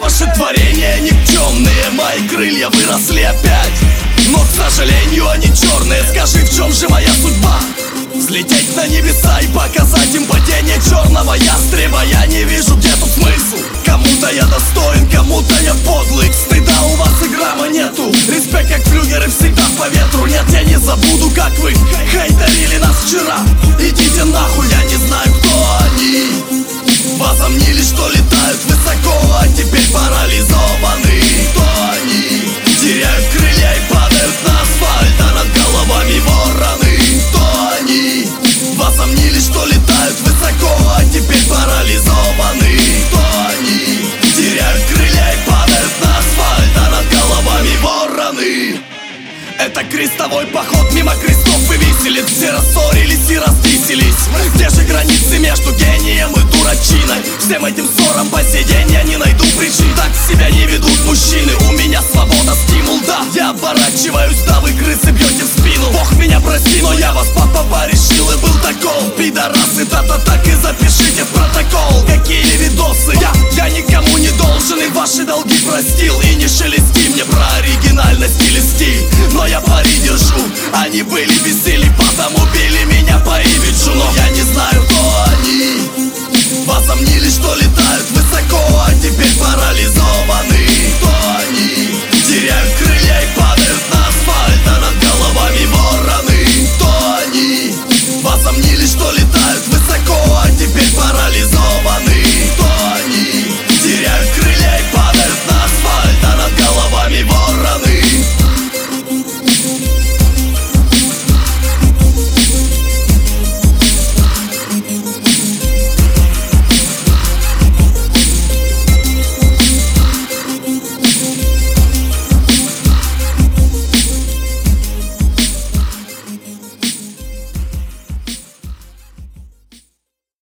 ваши творения никчемные. Мои крылья выросли опять, но, к сожалению, они черные. Скажи, в чем же моя судьба? Взлететь на небеса и показать им падение черного ястреба. Я не вижу, где тут смысл. Кому-то я достоин, кому-то я подлый. Стыда у вас и грамма нету. Респект как флюгеры всегда по ветру. Нет, я не забуду, как вы хейтерили нас вчера. Идите нахуй, я не знаю, кто они. Возомнили, что летают высоко, а теперь парализованы. Кто они? Теряют крылья и падают на асфальт, а над головами вороны. Кто они? Возомнили, что летают высоко, а теперь парализованы. Кто они? Теряют крылья и падают на асфальт, а над головами вороны. Это крестовой поход мимо крестов и виселиц. Все рассорились и раздвиселись. Где же границы между гением и дурачиной? Всем этим ссорам по сей день я не найду причин. Так себя не ведут мужчины. У меня свобода, стимул, да. Я оборачиваюсь, да, вы крысы бьете в спину. Бог меня прости, но я вас папа порешил и был таков. Пидорасы, да-да, так и запишите в протокол. Какие видосы? Я никому не должен и ваши долги простил. И не шелести мне про оригинальность или стиль. Но я пари держу, они были весели.